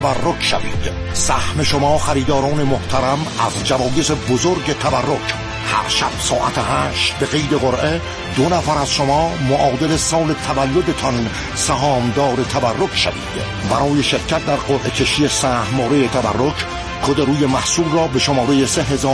تبرک شوید. سهم شما خریداران محترم از جوایز بزرگ تبرک. هر شب ساعت 8 به قید قرعه 2 نفر از شما معادل سال تولدتان سهامدار تبرک شوید. برای شرکت در قرعه کشی سهم مورد تبرک کد روی محصول را به شماره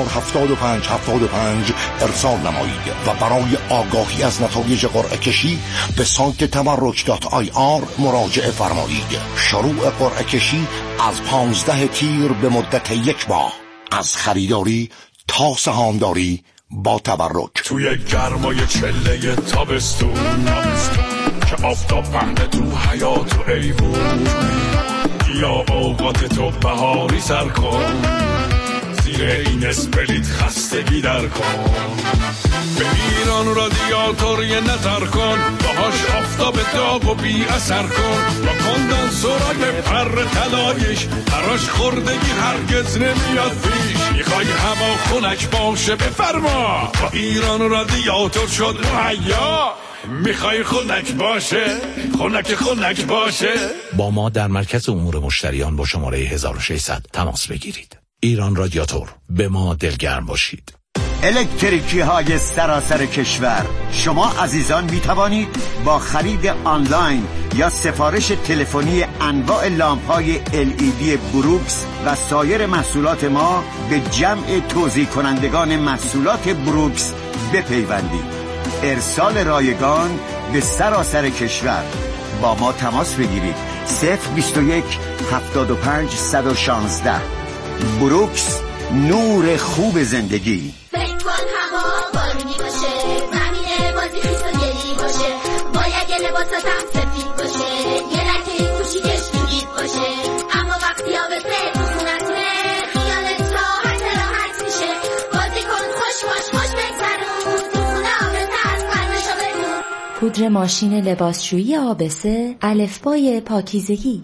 307575 ارسال نمایید و برای آگاهی از نتایج قرعه کشی به سایت tabarruk.ir مراجعه فرمایید. شروع قرعه کشی از 15 تیر به مدت 1 ماه. از خریداری تا سهامداری با تبرک. توی گرمای چله تابستون که آفتاب پهنه تو حیات و ایوون، یا اوقات تو بهاری سر کن، زیر این اسپریت خستگی در کن. به ایران رادیاتور یه نظر کن، باهاش آفتاب داغ و بی اثر کن. با کندنسورای پر طلایش براش خوردگی هرگز نمیاد پیش. میخوای هوا خنک باشه بفرما، با ایران رادیاتور شد مهیا. میخوای خنک باشه، خنک باشه. با ما در مرکز امور مشتریان با شماره 1600 تماس بگیرید. ایران رادیاتور، به ما دلگرم باشید. الکتریکی های سراسر کشور، شما عزیزان می توانید با خرید آنلاین یا سفارش تلفنی انواع لامپ های LED بروکس و سایر محصولات ما به جمع توزیع کنندگان محصولات بروکس بپیوندید. ارسال رایگان به سراسر کشور. با ما تماس بگیرید. 021 75 116. بروکس، نور خوب زندگی. فکر کن هوا بارونی باشه، زمین بازی خیس و گلی باشه، باید یه لباساتم سفید باشه، یه لکه کوچیکش میگید باشه. اما وقتی آبته تو خونتونه، خیالت راحت میشه. بازی کن خوش بگذرون، تو خونه آبته از قلبشو بدون. پودر ماشین لباسشویی آبسه، الفبای پاکیزگی.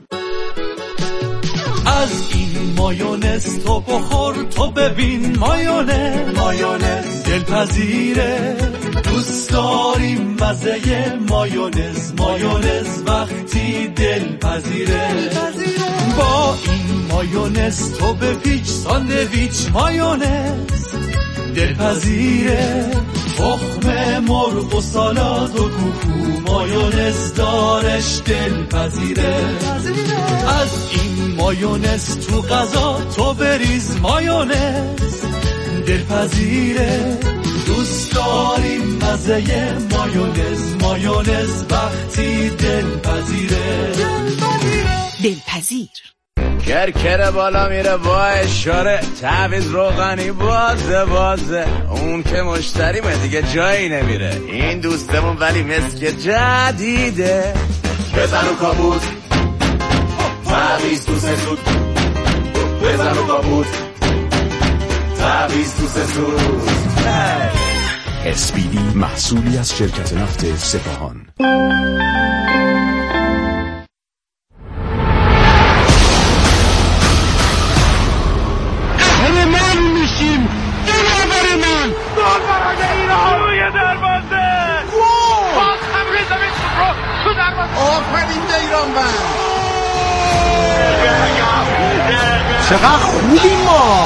از این مایونز تو بخور تو ببین، مایونز دلپذیره. دوست داریم مزه مایونز وقتی دلپذیره. با این مایونز تو بپیچ ساندویچ، مایونز دلپذیره. تخم مرغ و سالاد و کوکو، مایونز دارش دلپذیره. از این مایونز تو غذا تو بریز، مایونز دلپذیره. دوست داریم مزه مایونز وقتی دلپذیره. دلپذیر. کرکره بالا میره با اشاره، تعویض روغنی بازه. اون که مشتریمه دیگه جایی نمیره. این دوستمون ولی مسک جدیده. بزن و کابوت، تعویض تو سسود. بزن و کابوت، تعویض تو سسود. SPD، محصولی از شرکت نفت سپاهان. چقدر خوبیم ما.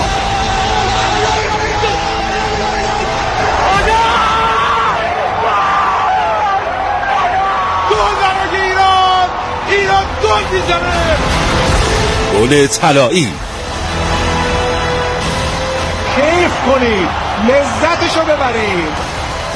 ایران گل میزنه. گل طلایی. کیف کنید، لذتشو ببرید.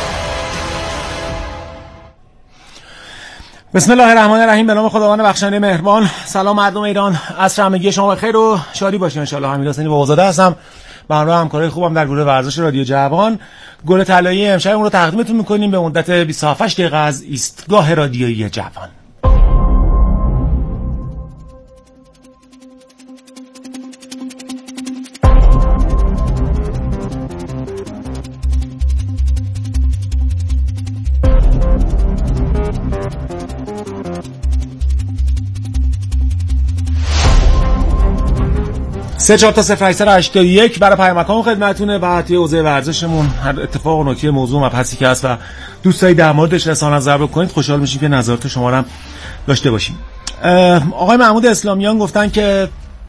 بسم الله الرحمن الرحیم. به نام خداوند بخشنده مهربان. سلام مردم ایران، عصر همگی شما بخیر و شادی باشین ان شاء الله. حمید حسینی بابازاده هستم، به همراه همکارای خوبم در گروه ورزش رادیو جوان. گل طلایی امشب اون رو تقدیمتون می‌کنیم به مدت 27 دقیقه از ایستگاه رادیویی جوان. سه 4 تا 081 برای پیامک‌ها خدمتتونه. بعد توی حوزه ورزشمون هر اتفاق و نکته موضوع مبحثی که هست و دوست دارید در موردش رسانه نظر بکنید، خوشحال میشیم که نظرات شما رو هم داشته باشیم. آقای محمود اسلامیان گفتن که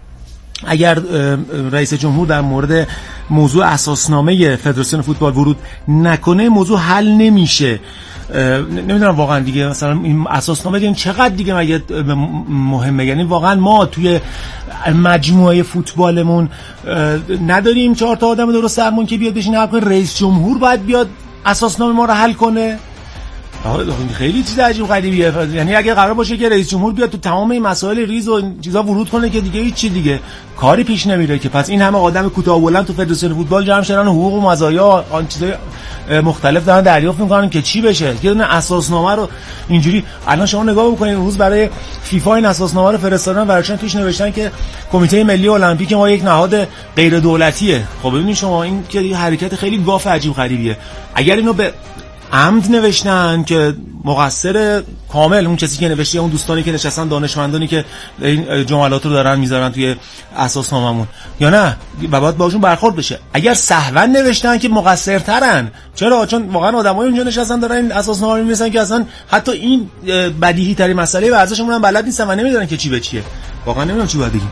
اگر رئیس جمهور در مورد موضوع اساسنامه فدراسیون فوتبال ورود نکنه موضوع حل نمیشه. نمیدونم واقعا دیگه مثلا این اساسنامه دیگه چقدر دیگه مگه مهمه؟ یعنی واقعا ما توی مجموعه فوتبالمون نداریم 4 تا آدم درست درمون که بیاد بشینه حل کنه؟ رئیس جمهور باید بیاد اساسنامه ما رو حل کنه؟ خیلی چیز عجیب غریبیه. یعنی اگه قرار باشه که رئیس جمهور بیاد تو تمام این مسائل ریز و چیزا ورود کنه که دیگه هیچ چی دیگه کاری پیش نمیره که. پس این همه آدم کوتاه بلند تو فدراسیون فوتبال جمع شدن حقوق و مزایا آن چیزای مختلف دارن دریافت میکنن که چی بشه؟ که اون اساسنامه رو اینجوری الان شما نگاه بکنید روز برای فیفا این اساسنامه رو فرستادن ورشن توش نوشتن که کمیته ملی المپیک ما یک نهاد غیر دولتیه. خب ببینید شما این که حرکت خیلی گاف عجیب غریبیه. اگر اینو به عمد نوشتن که مقصر کامل اون کسی که نوشته اون دوستانی که نشستن دانشمندانی که این جملات رو دارن میذارن توی اساسنامه‌مون یا نه و باید باشون برخورد بشه. اگر سهوا نوشتن که مقصرترن. چرا؟ چون واقعا آدمای اونجا نشستن دارن این اساسنامه رو می‌نویسن که اصلا حتی این بدیهی ترین مسئله ورزشمون هم بلد نیستن و نمیدونن که چی به چیه. واقعا نمیدونم چی باید بگیم.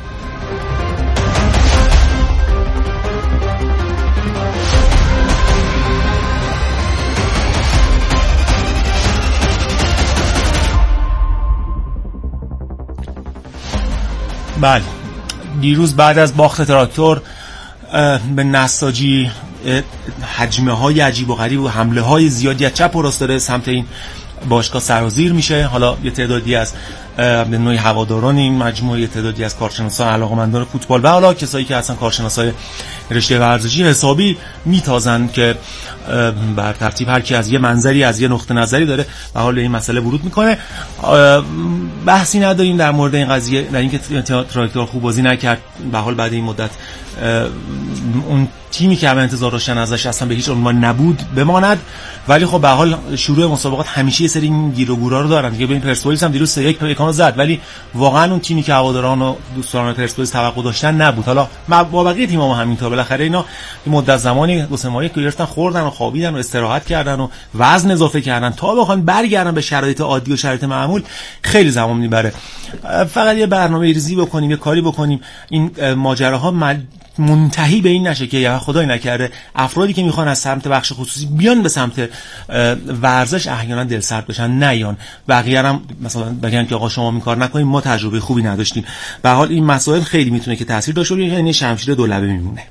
بله دیروز بعد از باخت تراکتور به نساجی حجمه های عجیب و غریب و حمله های زیادی از چپ و راست داره سمت این باشگاه سرازیر میشه. حالا یه تعدادی از به نوعی هواداران این مجموعه، یه تعدادی از کارشناسان علاقه‌مندان فوتبال و حالا کسایی که اصلا کارشناسای رشته ورزشی حسابی میتازن که بر ترتیب هر کی از یه منظری از یه نقطه نظری داره و حال این مسئله ورود میکنه. بحثی نداریم در مورد این قضیه، در اینکه تراکتور خوب بازی نکرد، به حال بعد این مدت اون تیمی که همه انتظار داشتن ازش اصلا به هیچ عنوان نبود بماند. ولی خب به حال شروع مسابقات همیشه یه سری این گیر و گورا رو دارن دیگه. ببین پرسپولیس هم دیروز 3-1 پیکانو زد ولی واقعا اون تیمی که هواداران و دوستان پرسپولیس توقع داشتن نبود. حالا با بقیه تیم‌ها همینطور، بالاخره اینا این مدت زمانی 2-3 ماهه که گرفتن خوردن و خوابیدن و استراحت کردن و وزن اضافه کردن تا بخوان برگردن به شرایط عادی و شرایط معمول خیلی زمان میبره. فقط یه برنامه‌ریزی بکنیم، یه کاری بکنیم این ماجراها منتهی به این نشه که یا خدای نکرده افرادی که میخوان از سمت بخش خصوصی بیان به سمت ورزش احیانا دلسرد بشن، نیان بقیه هم مثلا بگن که آقا شما این کار نکنید، ما تجربه خوبی نداشتیم. به حال این مسائل خیلی میتونه که تاثیر داشته باشه، یعنی شمشیر دو لبه میمونه.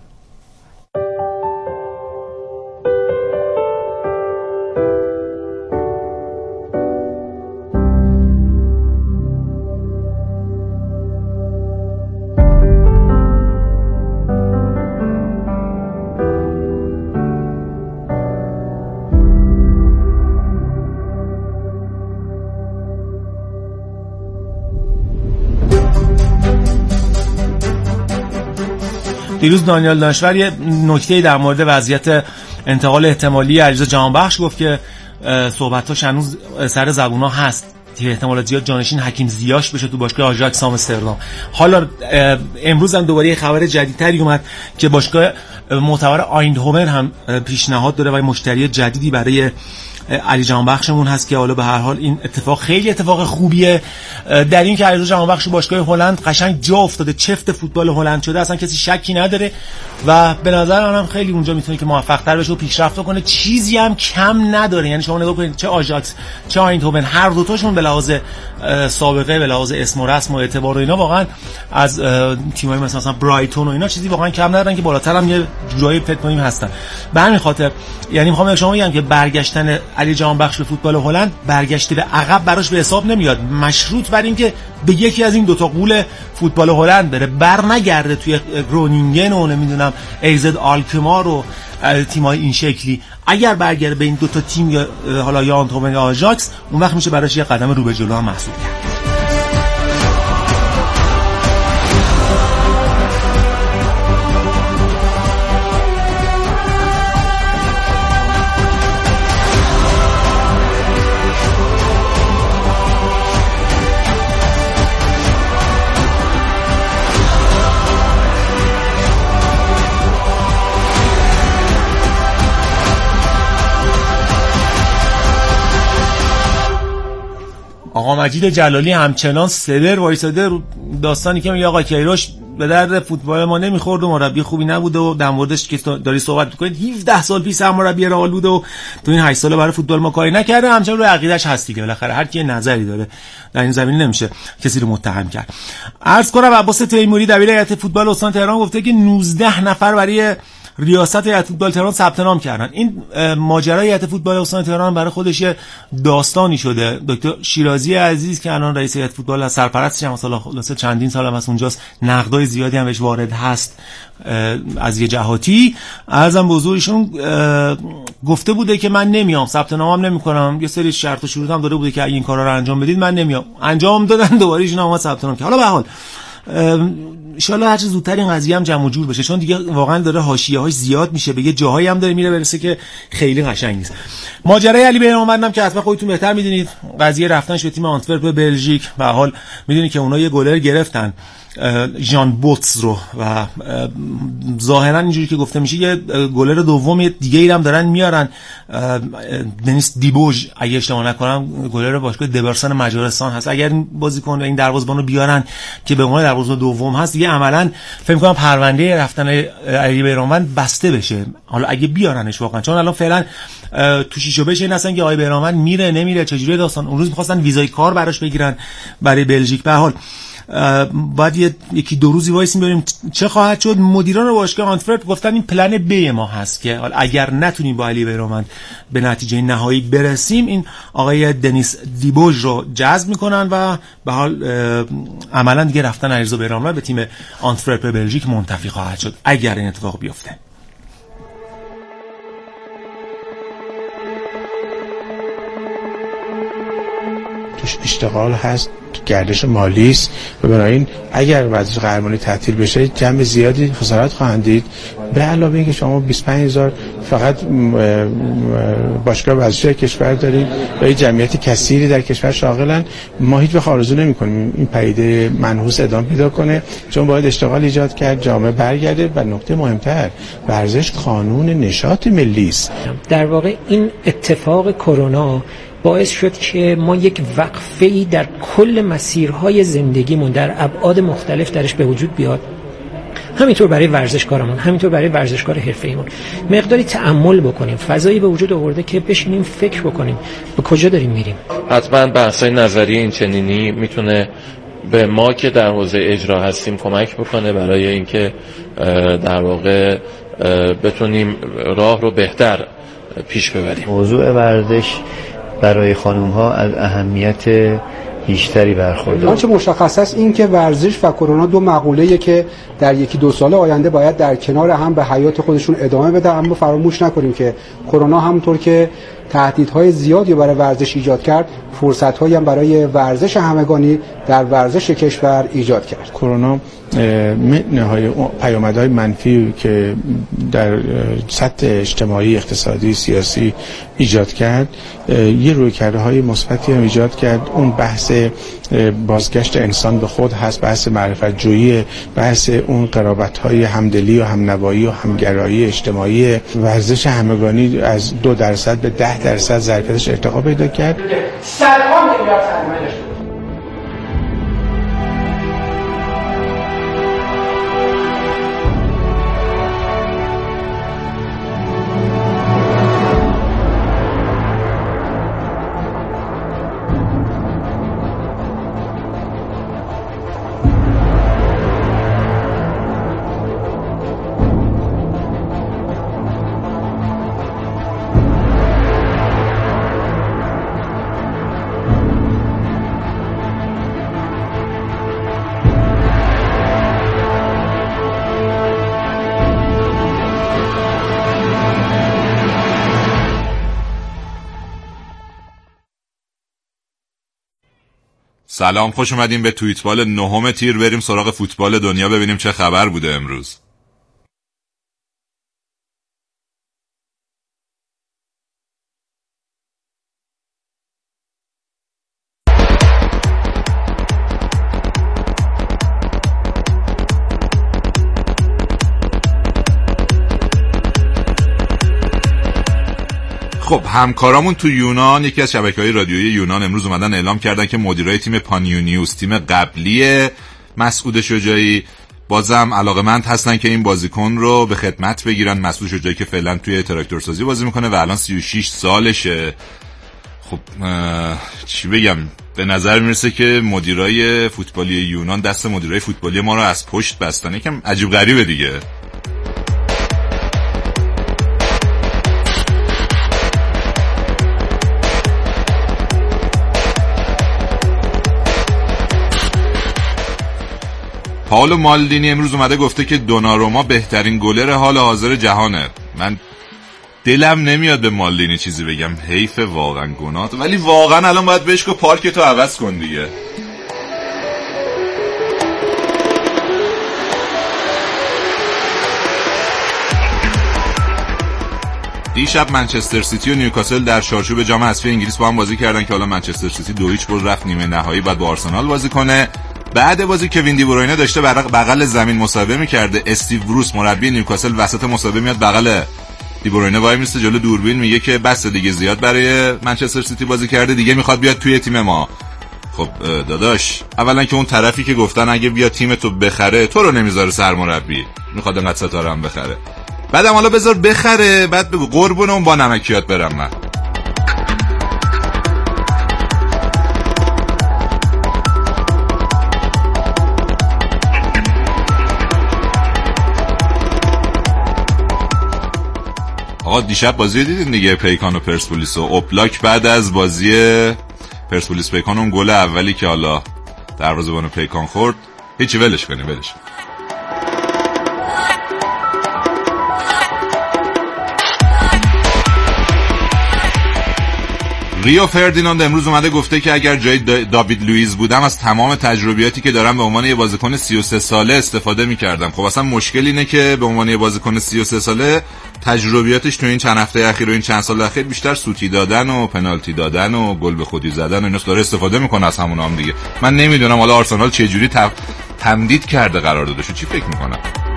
دیروز دانیال دانشور یه نکته در مورد وضعیت انتقال احتمالی علیرضا جهانبخش گفت که صحبتاش هنوز سر زبونا هست که احتمالات زیاد جانشین حکیم زیاش بشه تو باشگاه آژاکس آمستردام. حالا امروز هم دوباره یه خبر جدیدتری اومد که باشگاه معتبر آیندهوون هم پیشنهاد داره و مشتری جدیدی برای علی جهانبخشمون هست که حالا به هر حال این اتفاق خیلی اتفاق خوبیه در این که علی جهانبخش باشگاه هلند قشنگ جا افتاده، چفت فوتبال هلند شده، اصلا کسی شکی نداره و به نظر منم خیلی اونجا میتونه که موفق‌تر بشه و پیشرفت کنه، چیزی هم کم نداره. یعنی شما نگاه کنید چه آژاکس چه آیندهوون هر دو تاشون به لحاظ سابقه، به لحاظ اسم و رسم و اعتبار و اینا واقعا از تیم‌های مثلا برایتون و اینا چیزی واقعا کم ندارن که بالاتر هم یه جورایی فکر کنیم هستن. به همین خاطر یعنی میخوام شما بگم که برگشتن علی جهانبخش به فوتبال هلند برگشته به عقب براش به حساب نمیاد، مشروط بر این که به یکی از این دو تا قول فوتبال هلند بره، برنگرده توی گرونینگن و نمیدونم ایزد آلکمار و تیم‌های این شکلی. اگر برگرده به این دو تا تیم یا حالا یا آیندهوون یا آژاکس، اون وقت میشه براش یه قدم رو به جلو هم محسوب کرد. آقا مجید جلالی همچنان صدر وایساده رو داستانی که میگه آقا کیروش به درد فوتبال ما نمیخورد و مربی خوبی نبوده و در موردش که داری صحبت می‌کنید 17 سال پیش مربی رئال بوده و تو این 8 سال برای فوتبال ما کاری نکرده، همچنان رو عقیده‌اش هست دیگه. بالاخره هر کی نظری داره در این زمینه نمیشه کسی رو متهم کرد. عرض کنم عباس تیموری دبیر هیئت فوتبال استان تهران گفته که 19 نفر برای ریاست هیئت فوتبال تهران ثبت نام کردن. این ماجرای هیئت فوتبال استان تهران برای خودش داستانی شده. دکتر شیرازی عزیز که الان رئیس هیئت فوتبال هست، سرپرستش هم مثلا خلاصه چندین سال هم از اونجاست، نقدای زیادی هم بهش وارد هست از یه جهاتی. عرضم به حضورشون گفته بوده که من نمیام، ثبت نامم نمیکنم، یه سری شرط و شروط هم داده بوده که اگه این کارا رو انجام بدید من نمیام. انجام دادن، دوباره ایشون اومد ثبت نام کرد. حالا به هر حال ان شاءالله هر چه زودتر این قضیه هم جمع و جور بشه، چون دیگه واقعا داره حاشیه‌هاش زیاد میشه، به یه جاهایی هم داره میره برسه که خیلی قشنگ نیست. ماجرای علی بیرانوندم که حتما خودتون بهتر میدونید، قضیه رفتنش به تیم آنتورپ بلژیک، به حال میدونید که اونها یه گلر گرفتن ژان بوتس رو و ظاهرا اینجوری که گفته میشه یه گلر دوم دیگه ای هم دارن میارن، دنیس دیبوژ اگه اشتباه نکنم گلر باشگاه دبرسن مجارستان هست. اگر بازیکن این دروازه‌بان رو بیارن که به عنوان دروازه‌بان دوم هست، دیگه عملاً فکر می‌کنم پرونده رفتن علی بیرانوند بسته بشه. حالا اگه بیارنش واقعا، چون الان فعلا تو شیشو بشه این اصلا که آقای بیرانوند میره نمیره چجوری داستان. اون روز می‌خواستن ویزای کار براش بگیرن برای بلژیک. به هر حال بعد یکی دو روزی وایسیم ببینیم چه خواهد شد. مدیران باشگاه آنتورپ گفتن این پلن بی ما هست که اگر نتونیم با علی بیرانوند به نتیجه نهایی برسیم، این آقای دنیس دیبوژ رو جذب میکنن و به حال عملا دیگه رفتن علیرضا بیرانوند به تیم آنتورپ بلژیک منتفی خواهد شد اگر این اتفاق بیفته. توش اشتغال هست، گردش مالی است و بنابراین اگر ورزش قهرمانی تعطیل بشه جمع زیادی خسارت خواهند دید. به علاوه اینکه شما 25000 فقط باشگاه ورزشی کشور دارید و این جمعیت کثیری در کشور شاغلن، ما هیچ وقت آرزو نمی‌کنیم این پدیده منحوس ادامه پیدا کنه، چون باید اشتغال ایجاد کرد، جامعه برگرده و نکته مهمتر ورزش قانون نشاط ملی است. در واقع این اتفاق کرونا باعث شد که ما یک وقفه‌ای در کل مسیرهای زندگیمون در ابعاد مختلف درش به وجود بیاد. همینطور برای ورزشکارمون، همینطور برای ورزشکار حرفه‌ایمون مقداری تأمل بکنیم، فضایی به وجود آورده که بشینیم فکر بکنیم به کجا داریم میریم. حتما بحث‌های نظری این چنینی میتونه به ما که در حوزه اجرا هستیم کمک بکنه برای اینکه در واقع بتونیم راه رو بهتر پیش ببریم. موضوع ورزش برای خانم‌ها از اهمیت بیشتری برخورداره. آنچه مشخص است این که ورزش و کرونا دو مقوله‌ای که در یکی دو سال آینده باید در کنار هم به حیات خودشون ادامه بدن، اما فراموش نکنیم که کرونا همونطور که تهدیدهای زیادی برای ورزش ایجاد کرد، فرصت‌هایی هم برای ورزش همگانی در ورزش کشور ایجاد کرد. کرونا نهای پیامدهای منفی که در سطح اجتماعی، اقتصادی، سیاسی ایجاد کرد، یه رویکردهای مثبتی هم ایجاد کرد. اون بحث بازگشت انسان به خود هست، بحث معرفت جویی، بحث اون قرابت‌های همدلی و همنوایی و همگرایی اجتماعی. ورزش همگانی از 2% به 10% ظرفیتش ارتقا پیدا کرد. صدها میلیارد سرمایه داشت. سلام، خوش اومدیم به توییتبال 9 تیر. بریم سراغ فوتبال دنیا ببینیم چه خبر بوده امروز. خب همکارامون تو یونان، یکی از شبکه‌های رادیویی یونان امروز اومدن اعلام کردن که مدیرای تیم پانیونیوس، تیم قبلی مسعود شجاعی، بازم علاقه‌مند هستن که این بازیکن رو به خدمت بگیرن. مسعود شجاعی که فعلا توی تراکتورسازی بازی میکنه و الان 36 سالشه. خب چی بگم، به نظر میرسه که مدیرای فوتبالی یونان دست مدیرای فوتبالی ما رو از پشت بستن. یکم عجیب غریبه دیگه. پائولو مالدینی امروز اومده گفته که دوناروما بهترین گلر حال حاضر جهانه. من دلم نمیاد به مالدینی چیزی بگم، حیف واقعا گناه، ولی واقعا الان باید بهش که پارکتو عوض کن دیگه. دیشب منچستر سیتی و نیوکاسل در چارچوب جام حذفی انگلیس با هم بازی کردن که حالا منچستر سیتی 2-0 برد رفت نیمه نهایی، بعد با آرسنال بازی کنه. بعد بازی کوین دی بروینه داشته بغل زمین مصاحبه می‌کرده. استیو بروس مربی نیوکاسل وسط مصاحبه میاد بغل دی بروینه وای میسته جلو دوربین، میگه که بس دیگه زیاد برای منچستر سیتی بازی کرده، دیگه میخواد بیاد توی تیم ما. خب داداش، اولا که اون طرفی که گفتن اگه بیا تیم تو بخره تو رو نمیذاره سرمربی، میخواد انقدر ستاره هم بخره. بعدم حالا بذار بخره، بعد بگو قربون اون با نمکیات برم من. آقا دیشب بازی دیدین دیگه، پیکان و پرسپولیس و اوپلاک بعد از بازی پرسپولیس پیکان اون گل اولی که حالا دروازه‌بان پیکان خورد، هیچی ولش کنی. ریو فردیناند امروز اومده گفته که اگر جای داوید لوئیس بودم از تمام تجربیاتی که دارم به عنوان یه بازیکن 33 ساله استفاده می‌کردم. خب اصلا مشکل اینه که به عنوان یه بازیکن 33 ساله تجربیاتش تو این چند هفته اخیر و این چند سال اخیر بیشتر سوتی دادن و پنالتی دادن و گل به خودی زدن و ایناست، داره استفاده میکنه از همون هم دیگه. من نمیدونم حالا آرسنال چه جوری تمدید کرده قراردادشو، چی فکر میکنه؟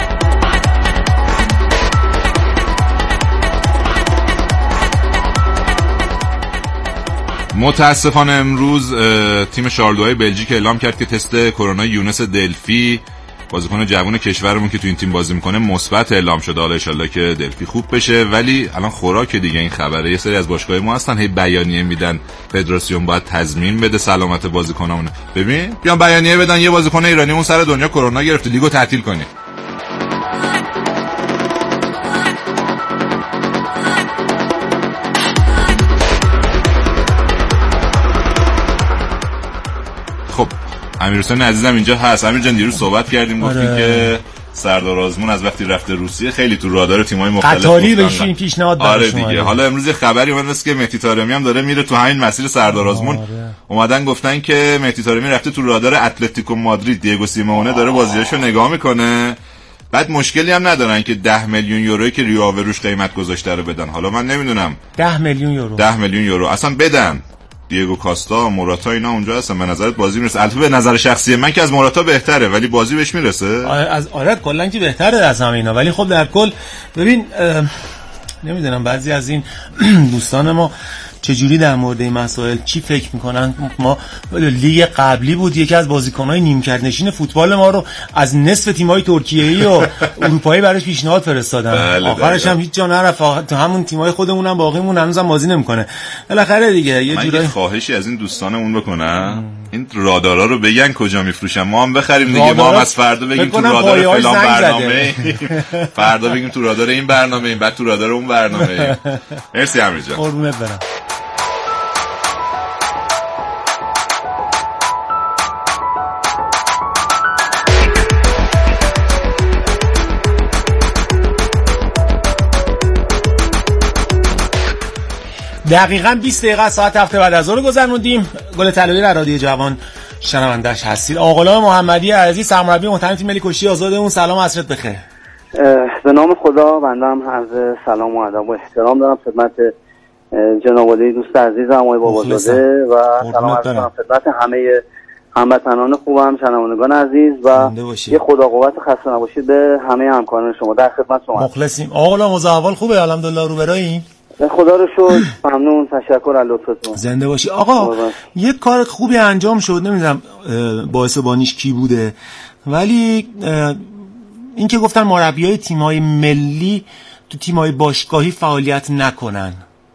متاسفانه امروز تیم شارلوهای بلژیک اعلام کرد که تست کرونا یونس دلفی، بازیکن جوان کشورمون که تو این تیم بازی میکنه، مثبت اعلام شده. حالا ان شاءالله که دلفی خوب بشه، ولی الان خوراک دیگه این خبره. یه سری از باشگاه‌های ما هستن هی بیانیه میدن فدراسیون باید تضمین بده سلامت بازیکنامون. ببین بیان بیانیه بدن یه بازیکن ایرانی اون سر دنیا کرونا گرفته، لیگو تعطیل کنی. خب امیرحسین عزیزم اینجا هست. امیر جان دیروز صحبت کردیم، گفتیم که سردار آزمون از وقتی رفته روسیه خیلی تو رادار تیم‌های مختلف قطاری بشین پیشنهاد داشت. آره دیگه. حالا امروز یه خبری اومد که مهدی طارمی هم داره میره تو همین مسیر سردار آزمون. اومدن گفتن که مهدی طارمی رفته تو رادار اتلتیکو مادرید، دیگو سیمونه داره بازیاشو نگاه میکنه. بعد مشکلی هم ندارن که 10 میلیون یورویی که ریو آوروش قیمت گذاشته رو بدن. حالا من نمیدونم 10 میلیون یورو 10 میلیون یورو اصلا بدن. دیگو کاستا، موراتا اینا اونجا هستن. به نظرت بازی میرسه؟ البته به نظر شخصی من که از موراتا بهتره، ولی بازی بهش میرسه. از کلا که بهتره از همه اینا، ولی خب در کل ببین نمیدونم بعضی از این دوستان ما چجوری در مورد این مسائل چی فکر میکنن. ما لیگ قبلی بود یکی از بازیکن‌های نیمکت نشین فوتبال ما رو از نصف تیم‌های ترکیه‌ای و اروپایی براش پیشنهاد فرستادن. آخرش هم هیچ جا نرفت، تو همون تیم‌های خودمون هم باقیمون هنوزم بازی نمیکنه. بالاخره دیگه یه جورایی خواهشی از این دوستانمون بکنن این رادارا رو بگن کجا میفروشن، ما هم بخریم دیگه. ما هم از فردا بگیم تو رادار فلان برنامه، فردا بگیم تو رادار این برنامه، بعد تو رادار اون برنامه. مرسی امیر جان. قربونت برم. دقیقاً 20 دقیقه ساعت 7 بعد از ظهر گذروندیم. گل طلایی در رادیو جوان شنونده‌اش هستید. آقا محمدی عزیز، سرمربی محترم تیم ملی کشتی آزادمون، سلام عصرت بخیر. به نام خدا بنده هم عرض سلام و ادب و احترام دارم خدمت جناب علی دوست عزیزم آقای بابازاده و سلام عرض کنم خدمت همه هموطنان خوبم، شنوندگان عزیز و یه خدا قوت خسته نباشید به همه همکاران شما. در خدمت شما مخلصیم. آقا مزاحول خوبه الحمدلله، رو براییم. خدا رو شکر، ممنون، تشکر از لطفتون. زنده باشی. آقا یه کار خوبی انجام شد، نمیدونم باعث بانیش کی بوده، ولی این که گفتن مربیای تیم‌های ملی تو تیم‌های باشگاهی فعالیت نکنن.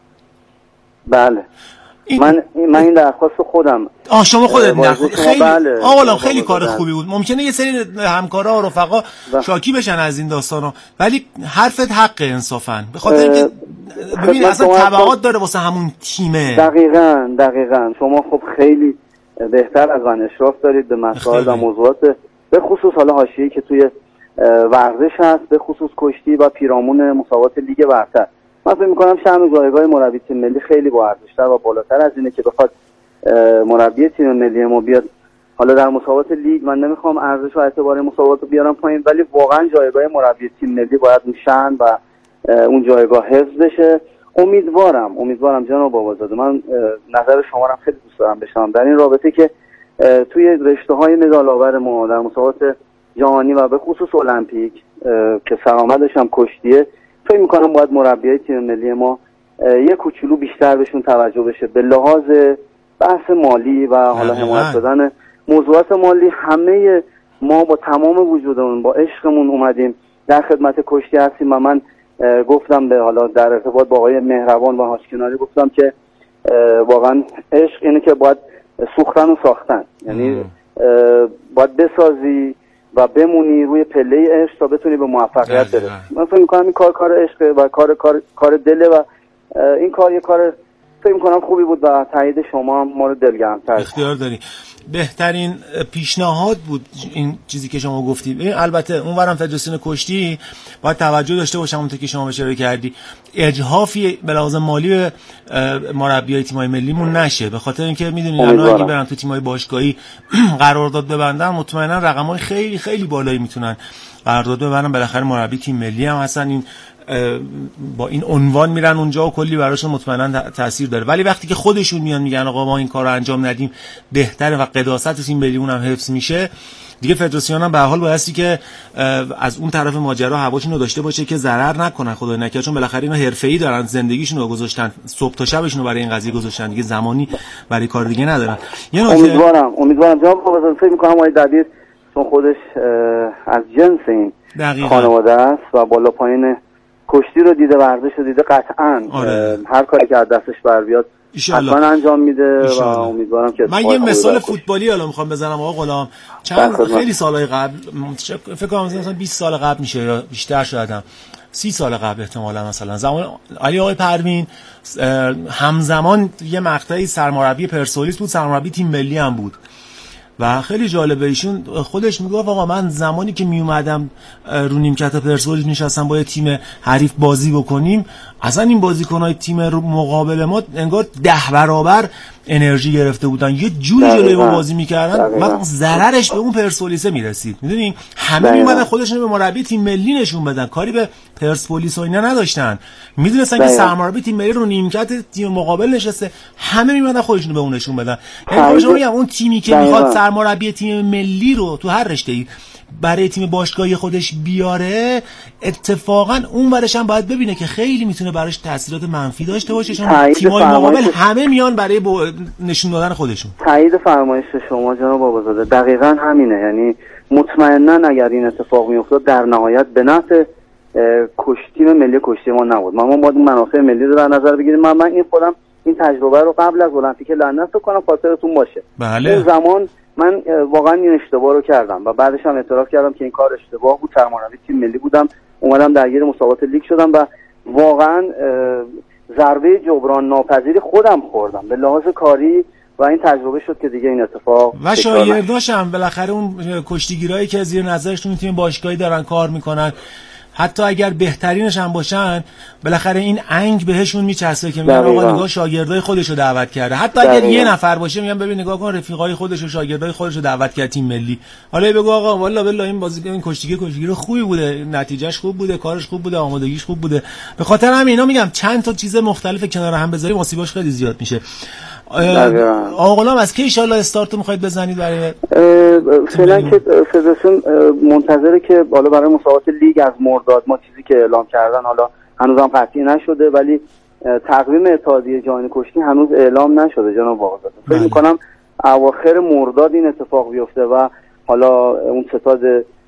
بله من این درخواست خودم. شما خودت خیلی بله. آقا خیلی کار خوبی بود. ممکنه یه سری همکارا و رفقا شاکی بشن از این داستانا، ولی حرفت حق انصافا، به خاطر اینکه ببین اصلا تبعات داره واسه همون تیمه. دقیقاً شما خب خیلی بهتر از من اشراف دارید به مسائل و موضوعات، به خصوص حالا حاشیه‌ای که توی ورزش هست، به خصوص کشتی و پیرامون مسابقات لیگ برتر. من فکر می‌کنم شأن جایگاه مربی تیم ملی خیلی با ارزش‌تر و بالاتر از اینه که بخواد مربی تیم ملی ما بیاد حالا در مسابقات لیگ. من نمیخوام ارزش و اعتبار مسابقات رو بیارم پایین، ولی واقعا جایگاه مربی تیم ملی باید اون شأن و اون جایگاه حفظ بشه. امیدوارم جناب آقازاده، من نظر شما رو خیلی دوست دارم بشنوم در این رابطه که توی رشته‌های مدال آور ما در مسابقات جهانی و به خصوص المپیک که سرآمدش هم کشتیه، فکر می‌کنم باید مربیای تیم ملی ما یک کوچولو بیشتر بهشون توجه بشه به لحاظ بحث مالی و حالا حمایت دادن موضوعات مالی. همه ما با تمام وجودمون با عشقمون اومدیم در خدمت کشتی هستیم و من گفتم به حالا در ارتباط با آقای مهربان و هاشکناری گفتم که واقعا عشق اینه که باید سوختن و ساختن، یعنی باید بسازی و بمونی روی پله عشق تا بتونی به موفقیت برسی. من فکر می‌کنم این کار عشق و کار دله و این کار یه کار فکر می‌کنم خوبی بود و تایید شما ما رو دلگرم‌تر اختیار داری. بهترین پیشنهاد بود این چیزی که شما گفتی. البته اونورم فدراسیون کشتی باید توجه داشته باشه، اونطور که شما اشاره کردی اجحافی به لحاظ مالی به مربیای تیم‌های ملیمون نشه، به خاطر اینکه میدونید الان اگه برن تو تیم‌های باشگاهی قرارداد ببندن مطمئنا رقم‌های خیلی خیلی بالایی میتونن قرارداد ببندن. بالاخره مربی تیم ملی هم هستن، این با این عنوان میرن اونجا و کلی براشون مطمئنا تاثیر داره. ولی وقتی که خودشون میان میگن آقا ما این کارو انجام ندیم بهتره و قداست تیم ملیمون هم حفظ میشه، دیگه فدراسیون هم به هر حال بایستی که از اون طرف ماجرا هواشون رو داشته باشه که ضرر نکنن، خدای نکنه، چون بالاخره اینا حرفه‌ای دارن، زندگیشون رو گذاشتن، صبح تا شبشون رو برای این قضیه گذاشتن، دیگه زمانی برای کار دیگه ندارن. امیدوارم جناب بازم فکر می‌کنم آقای دبیر چون خودش از جنس این خانواده است و بالا پایین کشتی رو دیده، ورزش رو دیده، قطعاً هر کاری که از دستش بر بیاد حتما انجام میده و امیدوارم که من یه مثال فوتبالی الان میخوام بزنم آقا غلام. خیلی سالهای قبل، فکر کنم مثلا 20 سال قبل میشه یا بیشتر شدم، 30 سال قبل احتمالاً، مثلا زمان علی آقای پروین همزمان یه مقطعی سرمربی پرسپولیس بود، سرمربی تیم ملی هم بود و خیلی جالبه. ایشون خودش میگه آقا من زمانی که میومدم رو نیمکت پرسپولیس میشستم با یه تیم حریف بازی بکنیم، اصلا این بازیکن‌های تیم مقابل ما انگار 10 برابر انرژی گرفته بودن، یه جوری جلوی ما بازی میکردن و ضررش به اون پرسپولیسه میرسید. میدونین همه میومدن خودشون به مربی تیم ملی نشون بدن، کاری به پرسپولیس و اینا نداشتن، میدونستن که سرمربی تیم ملی رو نیمکت تیم مقابل نشسته، همه میومدن خودشون به اون نشون بدن. یعنی میگم اون تیمی که میخواد سرمربی تیم ملی رو تو هر رشته‌ای برای تیم باشگاهی خودش بیاره، اتفاقا اون ورش هم باید ببینه که خیلی میتونه براش تاثیرات منفی داشته باشه، چون تیم‌های مقابل همه میان برای نشون دادن خودشون. تایید فرمایش شما جناب آقازاده، دقیقاً همینه. یعنی مطمئنا اگر این اتفاق میافتاد در نهایت به نفع تیم ملی کشتی ما نبود. ما باید منافع ملی رو در نظر بگیریم. من این خودم این تجربه رو قبل از المپیک لندن فکر کنم خاطرتون باشه. بله. اون زمان من واقعا این اشتباه رو کردم و بعدش هم اعتراف کردم که این کار اشتباه بود. سرمربی تیم ملی بودم، اومدم درگیر مسابقات لیگ شدم و واقعا ضربه جبران ناپذیری خودم خوردم به لحاظ کاری و این تجربه شد که دیگه این اتفاق و شاگرداشم بالاخره اون کشتیگیرایی که زیر نظرشون تیم باشگاهی دارن کار میکنن، حتی اگر بهترینش هم باشن بالاخره این انگ بهشون میچسبه که میگن آقا نگاه شاگردای خودشو دعوت کرده، حتی اگر یه نفر باشه میگن ببین نگاه کن رفیقای خودشو شاگردای خودشو دعوت کرد تیم ملی. حالا بگو آقا والله بالله این بازیکن این کشتیگیر خوبی بوده، نتیجهش خوب بوده، کارش خوب بوده، آمادگیش خوب بوده. به خاطر همین اینا میگم چند تا چیز مختلف کنار هم بذاریم آسیباش خیلی زیاد میشه. آقا غلام از کی ان شاء الله استارت میخواید بزنید برای فعلا که فدراسیون منتظره که بالا برای مسابقات لیگ از مرداد ما چیزی که اعلام کردن، حالا هنوزم قطعی نشده ولی تقویم اتحادیه جهانی کشتی هنوز اعلام نشده جناب آقازاده. فکر می‌کنم اواخر مرداد این اتفاق بیفته و حالا اون ستاد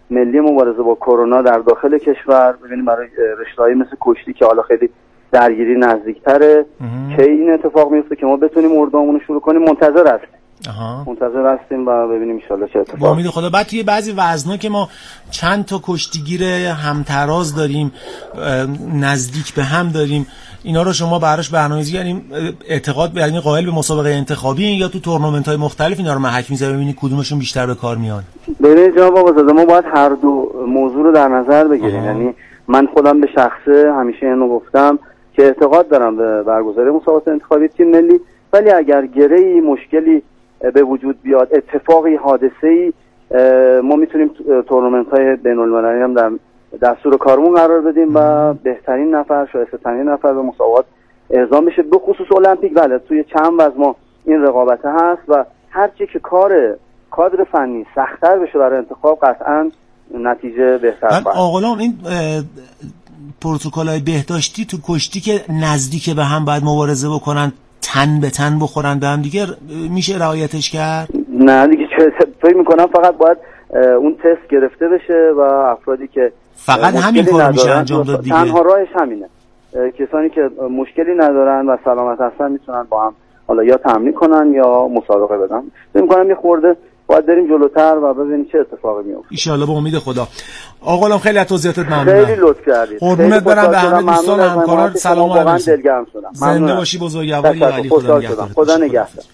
ملی مبارزه با کرونا در داخل کشور، ببینیم برای رشته‌های مثل کشتی که حالا خیلی درگیری نزدیک‌تره که این اتفاق میفته که ما بتونیم اردوامون رو شروع کنیم. منتظر هستیم و ببینیم ان شاءالله چه اتفاقی. با امید خدا. بعد توی بعضی وزنا که ما چند تا کشتیگیر همتراز داریم، نزدیک به هم داریم، اینا رو شما براش برنامه‌ریزی یعنی اعتقاد یعنی قائل به مسابقه انتخابی یا تو تورنمنت‌های مختلف اینا رو محک می‌ذارید ببینید کدومشون بیشتر به کار میان؟ ببینید جناب آقازاده، ما باید هر دو موضوع رو در نظر بگیریم. یعنی من خودم به شخصه همیشه اینو گفتم که اعتقاد دارم به برگزاری مسابقات انتخابی تیم ملی، ولی اگر گره‌ای مشکلی به وجود بیاد، اتفاقی، حادثه‌ای، ما میتونیم تورنمنت‌های بین‌المللی هم در دستور کارمون قرار بدیم و بهترین نفر، شایسته‌ترین نفر به مسابقات اعزام بشه. به خصوص المپیک بله توی چند وزن ما این رقابت هست و هر چی که کادر فنی سخت‌تر بشه برای انتخاب قطعاً نتیجه بهتر خواهد. آقا این پروتکل‌های بهداشتی تو کشتی که نزدیک به هم باید مبارزه بکنن، تن به تن بخورن به هم دیگه، میشه رعایتش کرد؟ نه دیگه فکر میکنم فقط باید اون تست گرفته بشه و افرادی که فقط همین کار میشه انجام داد دیگه. تنها راهش همینه. کسانی که مشکلی ندارن و سلامت هستن میتونن با هم حالا یا تمرین کنن یا مسابقه بدن. فکر میکنم یه خورده باید بریم جلوتر و ببینیم چه اتفاقی میفته. ان شاءالله به امید خدا. آقا خیلی از توضیحاتت ممنونم. خیلی لطف کردید. قربونت برم. به همه دوستان و همکاران سلام و عرض. دلگرم شدم. زنده باشی بزرگواری علی. خدا نگهدار.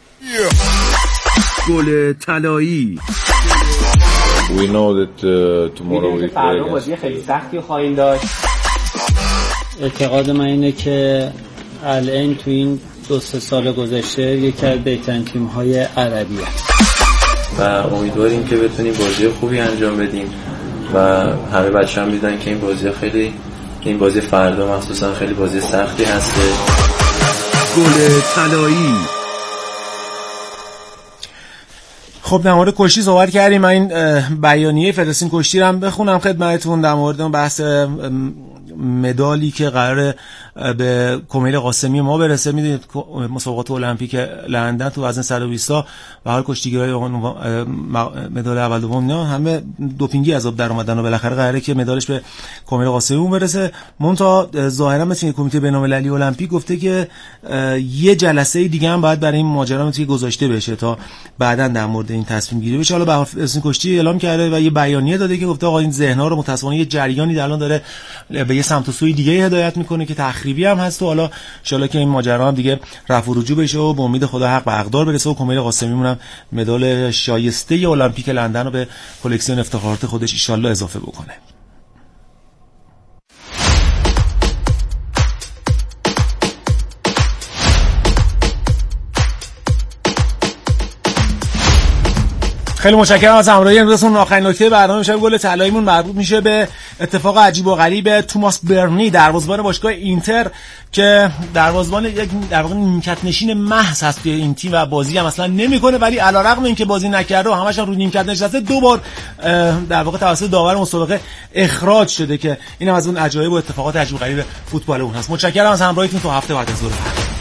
گل طلایی. We know that tomorrow we فردا بازی خیلی سختی خواهیم داشت. اعتقاد من اینه که الان تو این 2-3 سال گذشته یکی از بهترین تیم‌های عربی و امیدواریم که بتونیم بازی خوبی انجام بدیم و همه بچه‌ها می‌دونن که این بازی فردا مخصوصا خیلی بازی سختی هسته. گل طلایی. خب در مورد کشتی صحبت کردیم. من این بیانیه فدراسیون کشتی رو هم بخونم خدمتتون در مورد اون بحث مدالی که قراره به کمیل قاسمی ما برسه. میدونید مسابقات المپیک لندن تو وزن 120 تا به هر کشتیگیرای مدال اول دوم اینا همه دوپینگی عذاب در اومدن و بالاخره قراره که مدالش به کمیل قاسمی اون برسه. منتها ظاهرا مثل کمیته بین‌المللی المپیک گفته که یه جلسه دیگه هم باید برای این ماجرا گذاشته بشه تا بعداً در مورد این تصمیم گیری بشه. حالا به فدراسیون کشتی اعلام کرده و یه بیانیه داده که گفته آقا این ذهن‌ها رو متأسفانه یه جریانی در الان داره به یه سمت و سوی دیگه هدایت میکنه که تخریبی هم هست و حالا ان شاءالله که این ماجرا هم دیگه رفع و رجوع بشه و به امید خدا حق به اقدار برسه و کمیل قاسمی مونم مدال شایسته المپیک لندن رو به کلکسیون افتخارات خودش ان شاءالله اضافه بکنه. خیلی متشکرم از همراهی امروزتون. آخرین نکته برنامه میشه گل طلاییمون مربوط میشه به اتفاق عجیب و غریب توماس برنی، دروازه‌بان باشگاه اینتر که دروازه‌بان یک در واقع نیمکت نشین محض هست توی این تیم و بازی هم اصلا نمیکنه، ولی علیرغم اینکه بازی نکرده و همش هم رو نیمکت نشسته 2 بار در واقع توسط داور مسابقه اخراج شده که اینم از اون عجایب و اتفاقات عجیب و غریب فوتبال اون هست. متشکرم از همراهیتون تا هفته بعد از ظهر.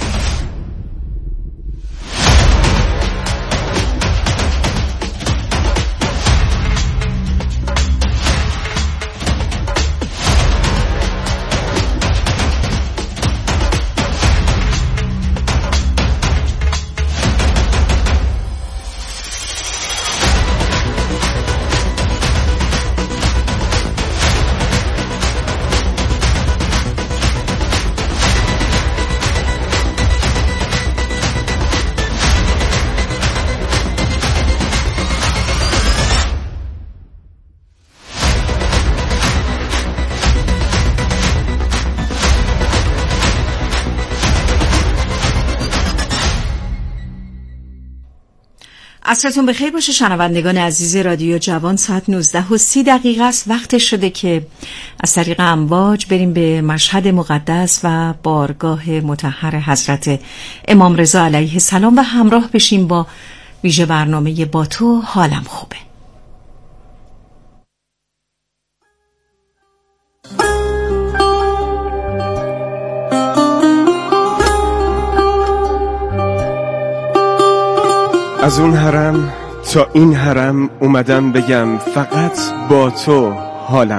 عصرتون بخیر باشه شنوندگان عزیز رادیو جوان. ساعت 19:30 است. وقت شده که از طریق امواج بریم به مشهد مقدس و بارگاه مطهر حضرت امام رضا علیه السلام و همراه بشیم با ویژه برنامه با تو حالم خوبه. از اون حرم تا این حرم اومدم بگم فقط با تو حالم